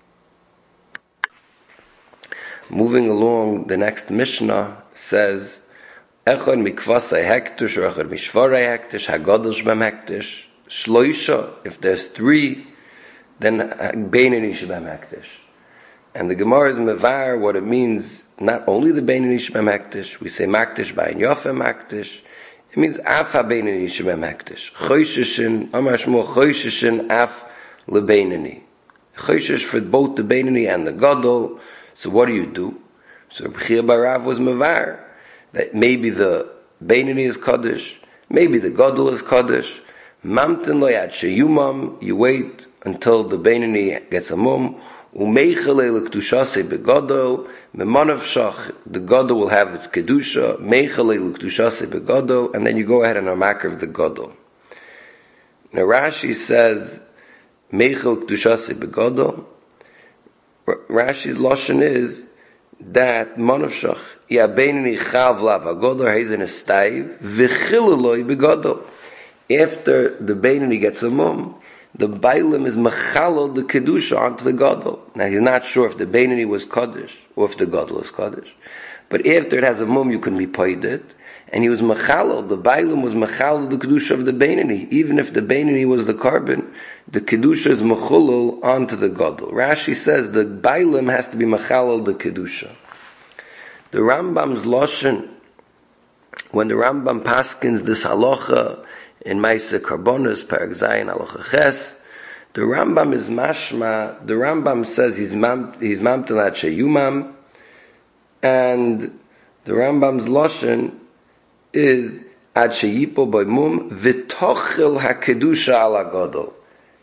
Moving along, the next Mishnah says, Echad mikvasai hektish, or echad mishvarai hektish, hagadol shbem hektish, shloisha, if there's three, then beinani shbem hektish. And the Gemara is mevar what it means, not only the beinani shbem hektish, we say maktish bayin yofem maktish, it means af ha-beinani shbem hektish. Chosheshin, amar shmo chosheshin af le-beinani. Choshesh for both the beinani and the gadol. So what do? So Reb Chia bar Rav was mevar that maybe the beinani is kaddish, maybe the gadol is kaddish. Mamtin lo yad sheyumam, you wait until the beinani gets a mum. Umeichele l'ktushase begadol, memanav shach, the gadol will have its kedusha. Meichele l'ktushase begadol, and then you go ahead and amakrav the gadol. Now Rashi says meichel ktushase begadol. Rashi's lashon is that manav shach yabeinani chav lav hagadol he's in a stayv v'chiluloi begadol. After the beinani gets a mum, the bailim is machalol the kedusha onto the gadol. Now he's not sure if the beinani was kaddish or if the gadol is kaddish, but after it has a mum, you can be paid it. And he was machalol. The bailim was machalol the kedusha of the beinani, even if the beinani was the carbon. The kedusha is machalol onto the gadol. Rashi says the bailim has to be machalol the kedusha. The Rambam's lashon, when the Rambam paskins this halacha in Maaseh Karbonos, Perek Zayin, Halacha Ches, the Rambam is mashma. The Rambam says he's mamtin at sheyumam, and the Rambam's lashon is ad sheyipo by mum v'tochel hakedusha ala gadol.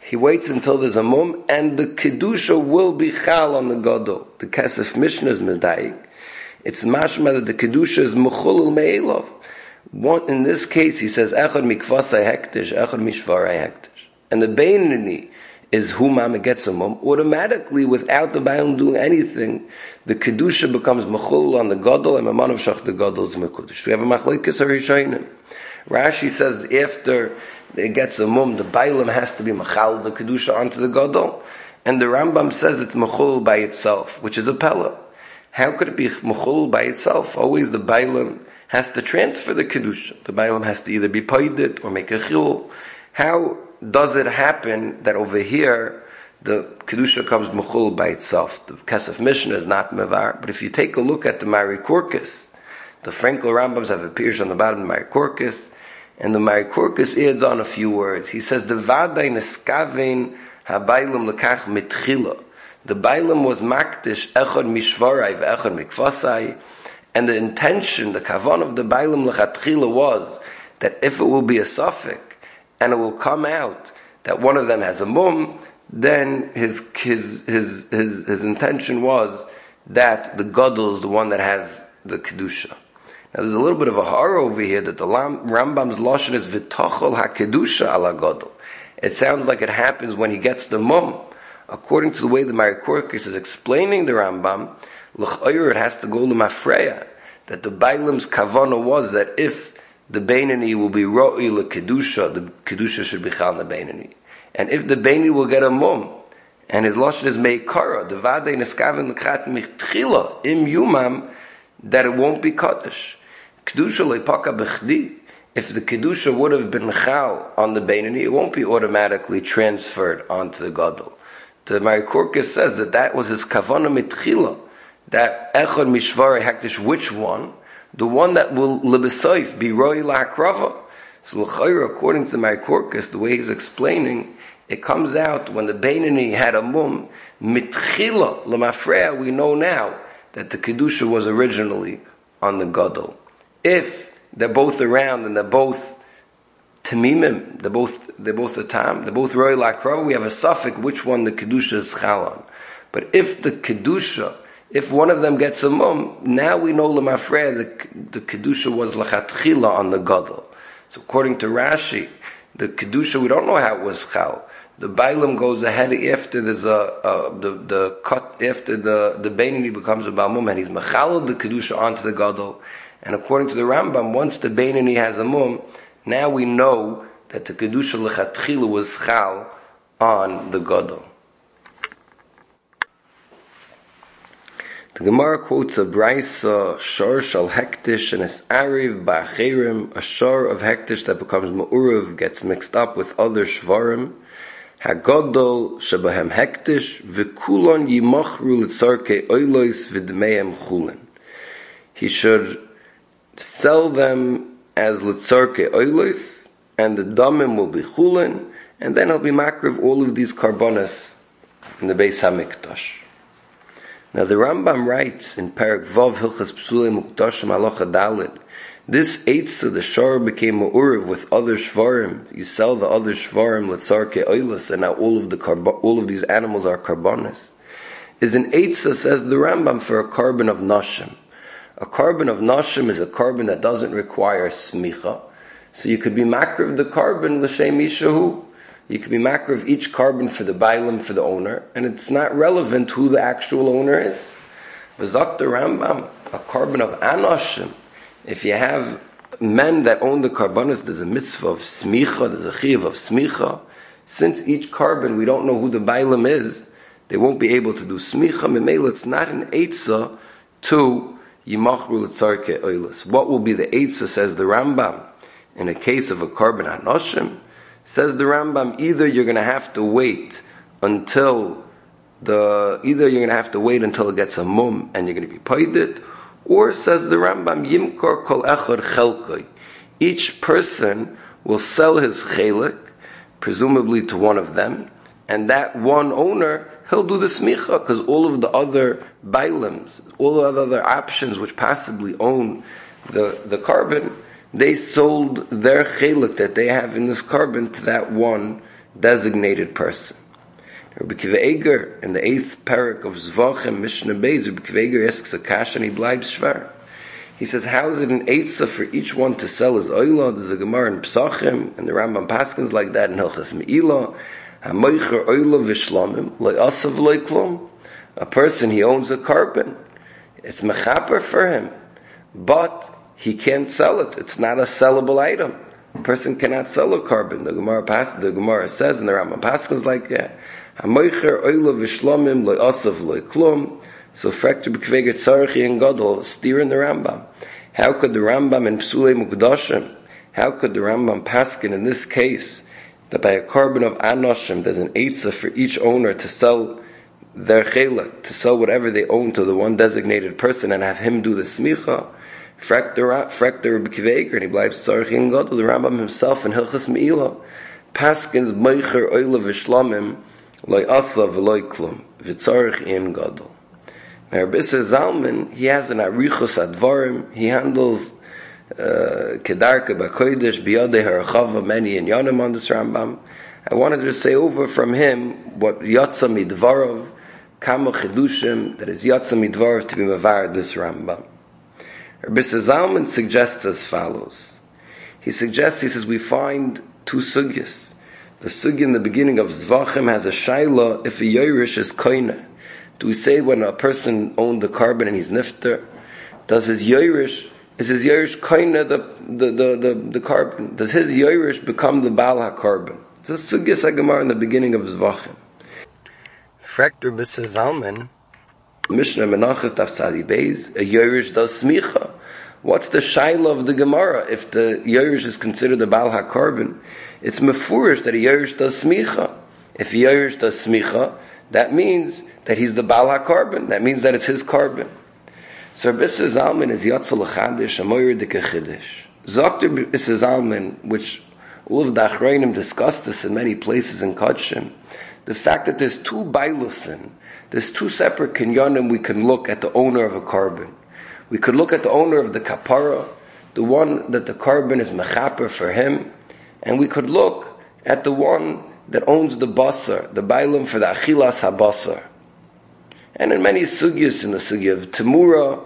He waits until there's a mum, and the kedusha will be chal on the gadol. The Kesef Mishnah is medayik. It's mashma that the kedusha is mechulul me'elov. In this case, he says echad mikvasai hektish, echad mishvarai hektish, and the beinani is humam gets a mum. Automatically, without the bailam doing anything, the kedusha becomes mechulul on the gadol, and mamanav shach the gadol is mekudesh. We have a machlokes harishonim. Rashi says after it gets a mum, the bailam has to be machal the kedusha onto the gadol, and the Rambam says it's mechul by itself, which is a pella. How could it be mechul by itself? Always the bailam has to transfer the kedusha. The bailam has to either be paidit or make a chil. How does it happen that over here the kedusha comes mechul by itself? The Kesef Mishnah is not mevar, but if you take a look at the Mari Korkus, the Frankel Rambams have appeared on the bottom of the Mari Korkus, and the Mari Korkus adds on a few words. He says, the vaday neskavein ha-bailam lekach mitchila. The bailam was makdish echad mishvarai ve'echad mikvasai, and the intention, the kavan of the bailam lechatchila was that if it will be a suffix, and it will come out that one of them has a mum, then his intention was that the gadol is the one that has the kedusha. Now there's a little bit of a horror over here that the Rambam's lashon is v'tachol ha-kedusha ala gadol. It sounds like it happens when he gets the mum. According to the way the Mari Korkus is explaining the Rambam, l'chayur it has to go to mafreya, that the bailam's kavana was that if the beinani will be ro'i l'kedusha, the kedusha should be chal the beinani, and if the beinani will get a mum, and his lashon is meikara, the vadei neskaven l'khat michtchila im yumam, that it won't be kaddish. Kedusha leipaka bechdi. If the kedusha would have been chal on the beinani, it won't be automatically transferred onto the gadol. The Mari Korkus says that was his kavana mitchila, that echad mishvari hektish, which one? The one that will lebesoif be roi la'akrava. So l'chayra, according to the Mari Korkus, the way he's explaining, it comes out when the beinani had a mum mitchila lemafreya. We know now that the kedusha was originally on the gadol. If they're both around and they're both tamimim, they're both a tam, they're both roi la'akrava, we have a suffix which one the kedusha is chal on. But if the kedusha, if one of them gets a mum, now we know lemafreya the kedusha was lachatchila on the gadol. So according to Rashi, the kedusha, we don't know how it was chal. The bailam goes ahead after there's the cut, after the beinani becomes a balmum, and he's mechalad the kedusha onto the gadol. And according to the Rambam, once the beinani has a mum, now we know that the kedusha lechatchila was chal on the gadol. The Gemara quotes a brisa, shor shal hektish and es ariv ba'acherim, a shor of hektish that becomes ma'urav, gets mixed up with other shvarim. Hagadol shebahem hektish v'kulon yimachru l'tzarkei oilois v'dmeim chulin. He should sell them as l'tzarkei oilois, and the damim will be chulin, and then he'll be makriv all of these karbonas in the Beis HaMikdash. Now the Rambam writes in Parak Vav Hilchas Psulei Mukdashim Halacha Daled, this eitzah, the shor became ma'uriv with other shvarim. You sell the other shvarim letzarke oilas, and now all of these animals are karbonis. Is an eitzah, says the Rambam, for a carbon of nashim. A carbon of nashim is a carbon that doesn't require smicha, so you could be makriv the carbon l'shem ishahu. You could be makriv each carbon for the bailam, for the owner, and it's not relevant who the actual owner is. V'zak the Rambam, a carbon of anashim. If you have men that own the karbonis, there's a mitzvah of smicha, there's a chiyuv of smicha. Since each carbon, we don't know who the bailam is, they won't be able to do smicha. Memela, it's not an eitzah to yimachru l'tzarke oilas. What will be the eitzah, says the Rambam, in a case of a carbon anoshim? Says the Rambam, either you're going to have to wait until it gets a mum and you're going to be paidit, or says the Rambam, yimkor kol echad chelkoi. Each person will sell his chelik, presumably to one of them, and that one owner, he'll do the smicha, because all of the other bailams, all of the other options which possibly own the carbon, they sold their chelik that they have in this carbon to that one designated person. Rabbi Akiva Eiger, in the 8th parak of Zvachim, Mishnah Beis, Rabbi Akiva Eiger asks a kasha and he bleibs shvar. He says, how is it an eitzah for each one to sell his oila? There's a Gemara in Pesachim, and the Rambam Paskins like that in Hilchas Me'ilah. HaMoicher oila v'shlamim, lo'asav lo'klum. A person, he owns a carbon. It's mechaper for him. But he can't sell it. It's not a sellable item. A person cannot sell a carbon. The Gemara says, and the Rambam Paskins like that. HaMoicher oila v'shlamim, lo'asav lo'klum. So Frekter B'Kveger Tzarchi and Gadol steer in the Rambam. How could the Rambam in Psulei Mukdashim, how could the Rambam paskin in this case that by a carbon of Anoshim there's an eitzah for each owner to sell their chela, to sell whatever they own to the one designated person and have him do the smicha? Frekter B'Kveger and he bleibt Tzarchi and Gadol. The Rambam himself in Hilchas Me'ilah paskins Meicher Oila V'Shlamim Loi Asa V'Loi Klum V'Tzarchi and Gadol. Now, Rabbi Zalman, he has an arichos advarim. He handles kedarka b'kodesh biyadei harachava many in Yonim on this Rambam. I wanted to say over from him what yatsa midvarov kama chidushim that is yatsa midvarov to be mavar this Rambam. Rabbi Zalman suggests as follows. He says we find two sugyas. The sugya in the beginning of Zvachim has a shaila if a yoirish is koine. Do we say when a person owned the carbon and he's nifter, is his yoirish kinda the carbon? Does his yoirish become the Baal HaCarbon? This is Sugya Sagamar in the beginning of Zvachim. Frekter B'Seh Zalman, Mishnah Menachos Daf Tzadi Beis, a yoirish does smicha. What's the shaila of the Gemara? If the yoirish is considered the Baal HaCarbon, it's mefurish that a yoirish does smicha. If a yoirish does smicha, that means that he's the Baal HaCarbon. That means that it's his carbon. So Rabbi Zalman is Yatzel Chadish, Amoyer Dike Chidish. Zokter Rabbi Zalman, which all of the Achrayim discussed this in many places in Kodshim, the fact that there's two Bailusin, there's two separate kinyonim we can look at the owner of a carbon. We could look at the owner of the kapara, the one that the carbon is mechaper for him, and we could look at the one that owns the basar, the bailim for the achilas habasar. And in many sugyas, in the sugya of Temura,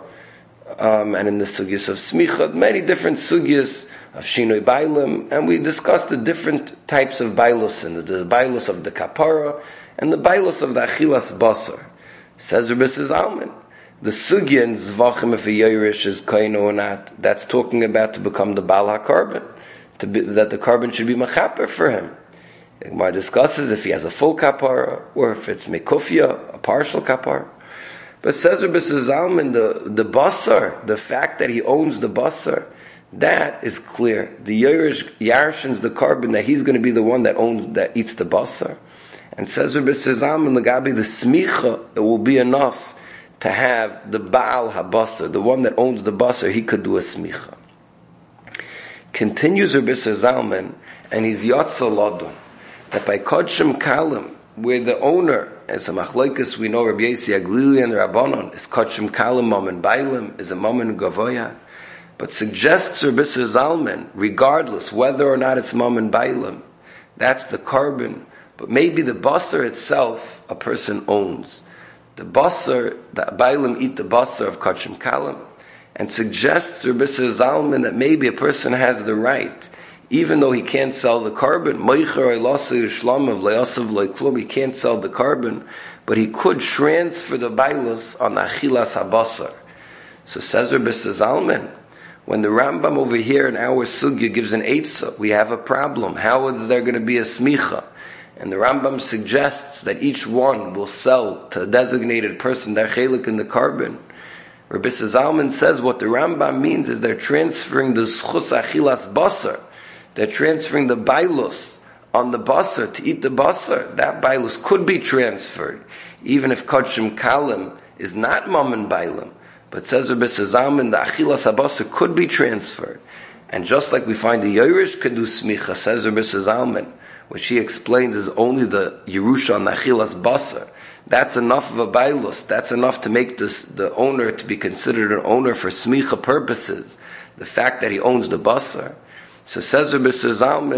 and in the sugyas of Smicha, many different sugyas of Shinoi Bailim, and we discussed the different types of bailus, and the bailus of the kapara, and the bailus of the achilas basar. Says Rabbi Zalman, the sugya in Zvachim if a yoirish is kaino or not, that's talking about to become the Baal HaCarbon, that the carbon should be machaper for him. The Gemara discusses if he has a full kapara or if it's mekufya, a partial kapara. But says Rabbi Zalman, the basar, the fact that he owns the basar, that is clear. The yarshins the carbon that he's going to be the one that eats the basar. And says Rabbi Zalman, Lagabi the smicha, it will be enough to have the Baal habasar, the one that owns the basar, he could do a smicha. Continues Rabbi Zalman, and he's yatsa ladun. That by Kodshim Kalim, where the owner, as a machlokes we know Rabbi Yossi Aglili and Rabbanon, is Kodshim Kalim Mamen Bailim, is a Mamen Gavoya, but suggests Rabbi Zalman, regardless whether or not it's Mamen Bailim, that's the carbon, but maybe the basar itself a person owns. The basar, the Bailim eat the basar of Kodshim Kalim, and suggests Rabbi Zalman that maybe a person has the right, even though he can't sell the carbon, he can't sell the carbon, but he could transfer the bailus on the achilas habasar. So says Rabbi Zalman, when the Rambam over here in our sugya gives an eitzah, we have a problem. How is there going to be a smicha? And the Rambam suggests that each one will sell to a designated person their chelik in the carbon. Rabbi Zalman says what the Rambam means is they're transferring the zchus achilas basar. They're transferring the bailus on the basar to eat the basar. That bailus could be transferred, even if Kodshim Kalim is not Mamen Bailim. But says Rabbi Zalman, the achilas habasar could be transferred. And just like we find the yoirish could do smicha, says Rabbi Zalman, which he explains is only the yerusha on the achilas basar. That's enough of a bailus. That's enough to make the owner to be considered an owner for smicha purposes. The fact that he owns the basar. So says Rabbi Zalman,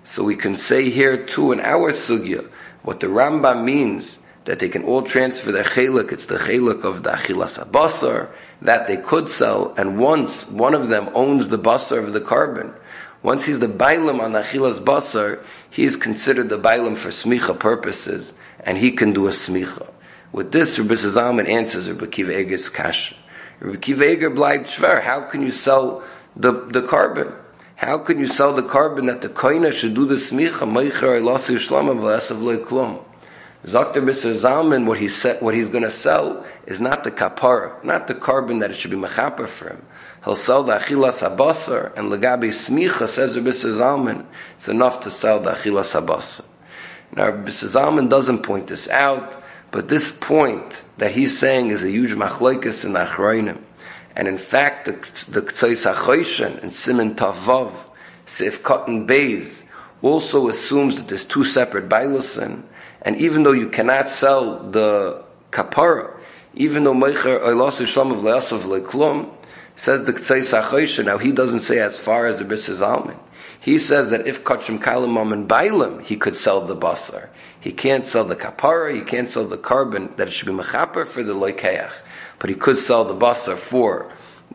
So we can say here too in our sugya, what the Rambam means, that they can all transfer their chelik, it's the chelik of the achilas habasar, that they could sell, and once one of them owns the basar of the carbon, once he's the bailam on the achilas basar, he is considered the bailam for smicha purposes, and he can do a smicha. With this, Rabbi Zalman answers Rabbi Akiva Eiger's kasha. Rabbi Akiva Eiger bleibt schwer. How can you sell the carbon? How can you sell the carbon that the koina should do the smicha? Meicher elasu shlama v'lesav loy klum. Zakter Rabbi Zalman, what he's going to sell is not the kapara, not the carbon that it should be mechaper for him. He'll sell the achilas habasar, and legabe smicha, says Rabbi Zalman, it's enough to sell the achilas habasar. Now Rabbi Zalman doesn't point this out, but this point that he's saying is a huge machlokes in the Achrayim. And in fact, the K'tzais HaChoshen and Siman Tavav, Seif Cotton Beis, also assumes that there's two separate bailusin. And even though you cannot sell the kapara, even though Meicher Eilasu Shlom of Le'asav Le'klum, says the K'tzais HaChoshen, now he doesn't say as far as the Rabbi Zalman. He says that if Kachim Kalamam and Bailam, he could sell the basar. He can't sell the kapara, he can't sell the carbon, that it should be mechaper for the loikeach. But he could sell the basar for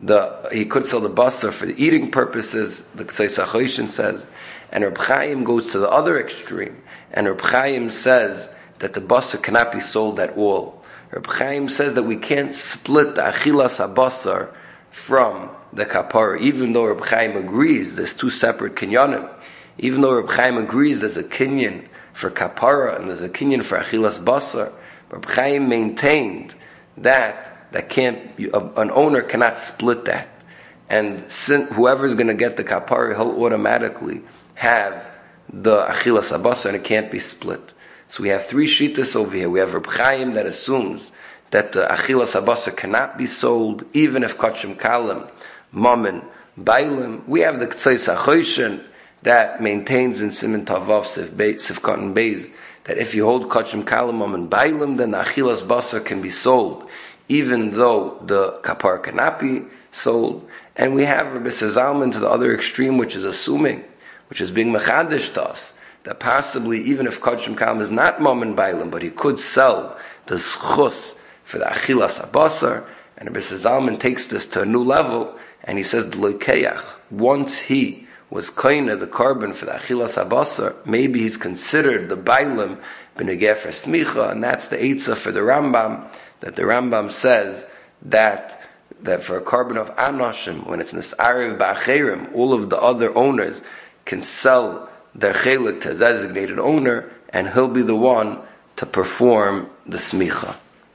the eating purposes, the K'tzais HaChoshen says. And Reb Chaim goes to the other extreme. And Reb Chaim says that the basar cannot be sold at all. Reb Chaim says that we can't split the achilas habasar from the kapara, even though Reb Chaim agrees there's two separate kinyanim. Even though Reb Chaim agrees there's a kinyan for kapara and there's a kinyan for achilas basar, Reb Chaim maintained that an owner cannot split that, and whoever is going to get the kapara, he'll automatically have the achilas habasar, and it can't be split. So we have three shittas over here. We have Reb Chaim that assumes that the achilas habasar cannot be sold, even if kachim kalim, mammon, bailim. We have the K'tzais HaChoshen that maintains in Siman Tavav Sif Cotton Beis that if you hold kachim kalim, mammon, bailim, then the achilas basar can be sold, even though the kapar cannot be sold. And we have Rabbi Zalman to the other extreme, which is assuming, which is being mechadish to us, that possibly even if kachim kalim is not mammon bailim, but he could sell the schus for the achilas habasar. And Rabbi Zalman takes this to a new level, and he says the loikeach, once he was koina the carbon for the achilas habasar, maybe he's considered the bailim b'negeh for smicha, and that's the eitzah for the Rambam, that the Rambam says that for a carbon of anoshim, when it's nis'ariv ba'acherim, all of the other owners can sell their chelik to a designated owner, and he'll be the one to perform the smicha.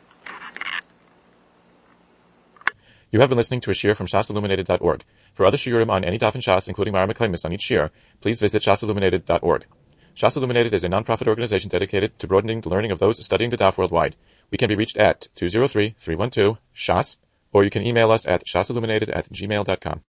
You have been listening to a shiur from shasilluminated.org. For other shiurim on any daf in Shas, including Mara Meklemis on each shiur, please visit shasilluminated.org. Shas Illuminated is a non-profit organization dedicated to broadening the learning of those studying the daf worldwide. We can be reached at 203-312-SHAS, or you can email us at shasilluminated@gmail.com.